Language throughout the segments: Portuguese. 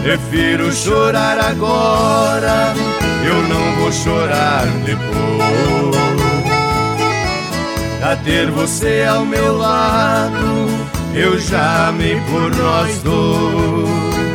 Prefiro chorar agora, eu não vou chorar depois. A ter você ao meu lado, eu já amei por nós dois.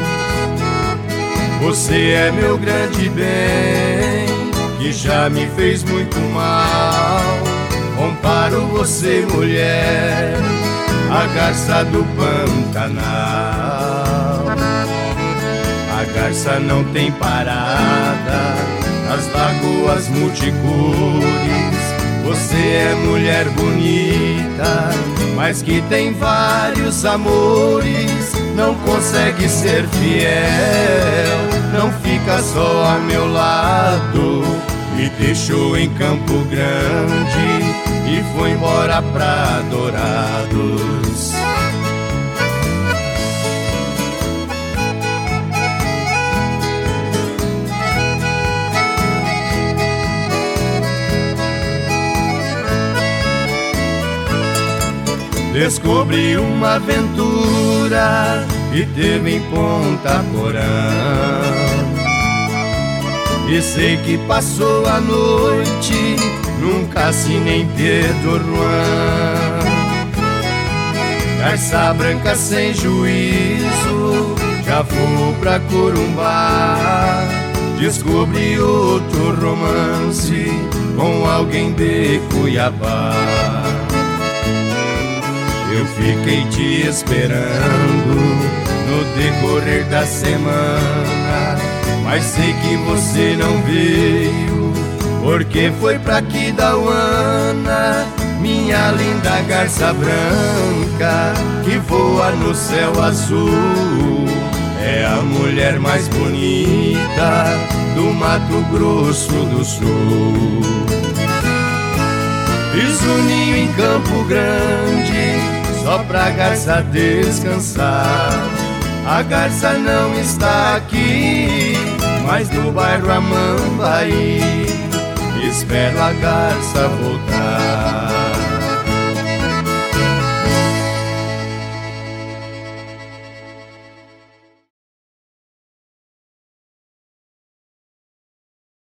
Você é meu grande bem, que já me fez muito mal. Comparo você, mulher, a garça do Pantanal. A garça não tem parada nas lagoas multicores. Você é mulher bonita, mas que tem vários amores. Não consegue ser fiel, não fica só ao meu lado. Me deixou em Campo Grande e foi embora pra Dourados. Descobri uma aventura e teve em Ponta Porã. E sei que passou a noite num cassino em Pedro Juan. Garça branca sem juízo, já vou pra Corumbá. Descobri outro romance com alguém de Cuiabá. Eu fiquei te esperando no decorrer da semana, mas sei que você não veio, porque foi pra Aquidauana. Minha linda garça branca que voa no céu azul, é a mulher mais bonita do Mato Grosso do Sul. Fiz um ninho em Campo Grande só pra garça descansar. A garça não está aqui, mas no bairro Amambaí espero a garça voltar.